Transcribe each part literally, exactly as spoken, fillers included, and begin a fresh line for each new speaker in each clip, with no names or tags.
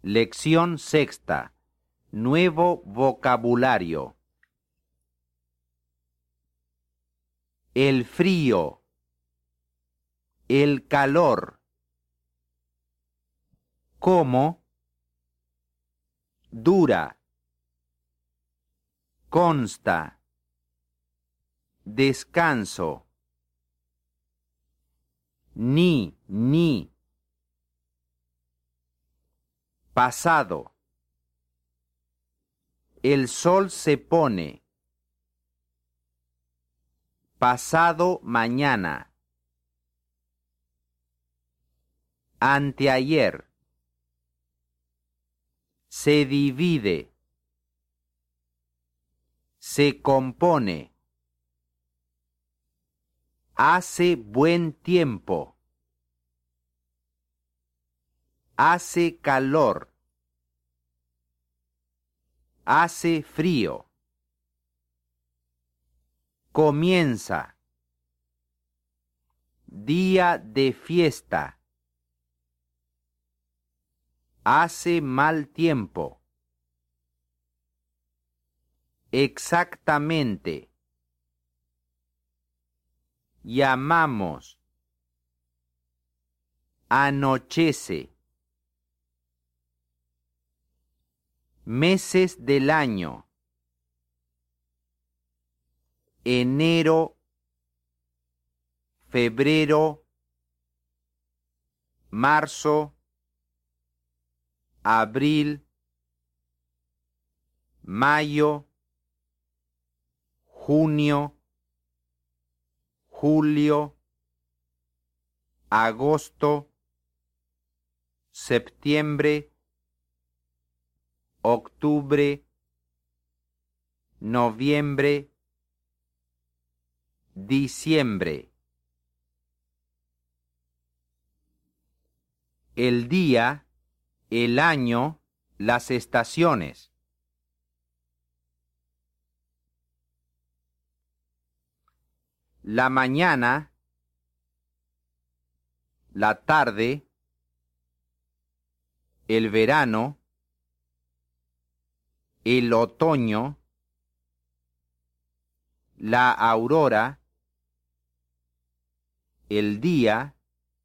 Lección sexta. Nuevo vocabulario. El frío. El calor. Como. Dura. Consta. Descanso. Ni, ni. Pasado. El sol se pone. Pasado mañana. Anteayer. Se divide. Se compone. Hace buen tiempo. Hace calor. Hace frío. Comienza. Día de fiesta. Hace mal tiempo. Exactamente. Llamamos. Anochece. Meses del año. Enero, febrero, marzo, abril, mayo, junio, julio, agosto, septiembre, octubre, noviembre, diciembre. El día, el año, las estaciones. La mañana, la tarde, el verano, el otoño, la aurora, el día,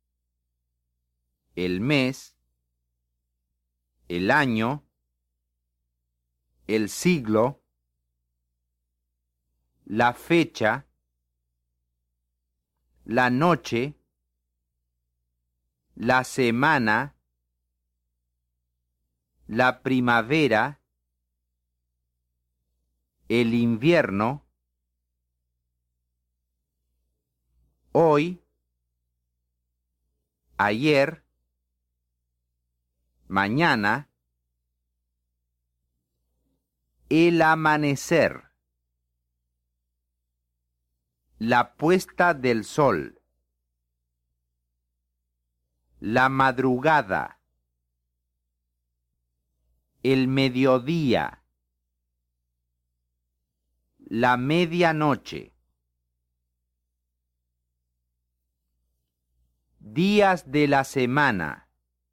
el mes, el año, el siglo, la fecha, la noche, la semana, la primavera, el invierno, hoy, ayer, mañana, el amanecer, la puesta del sol, la madrugada, el mediodía, la medianoche. Días de la semana.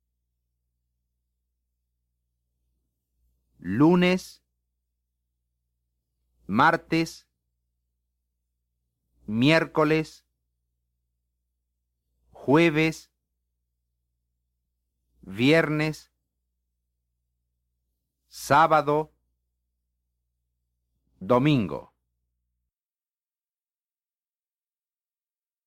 Lunes, martes, miércoles, jueves, viernes, sábado, domingo.